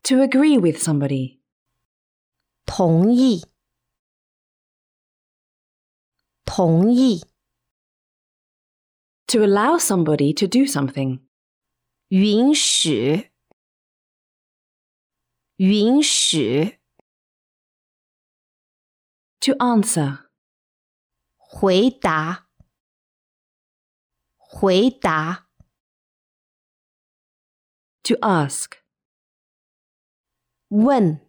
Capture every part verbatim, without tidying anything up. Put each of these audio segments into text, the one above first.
To agree with somebody. 同意，同意， To allow somebody to do something. 允许，允许， To answer. 回答，回答， To ask. 问，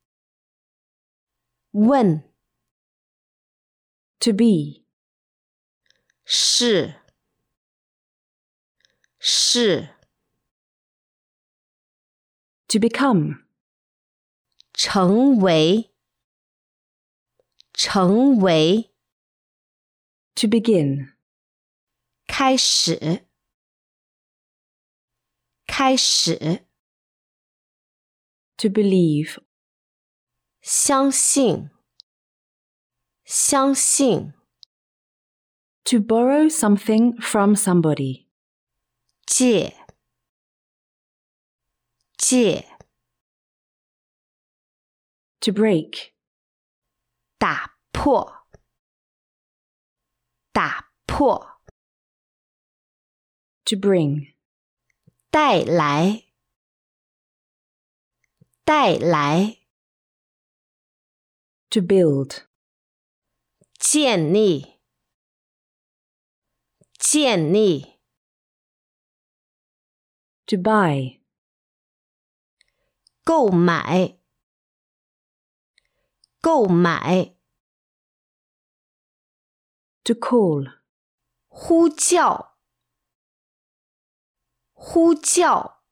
问， To be. 是，是， To become. 成为，成为， To begin. 开始，开始， To believe. 相信，相信， To borrow something from somebody. 借，借， To break. 打破，打破， To bring. 带来，带来， To build. 建立，建立， To buy. 购买，购买， To call. 呼叫，呼叫，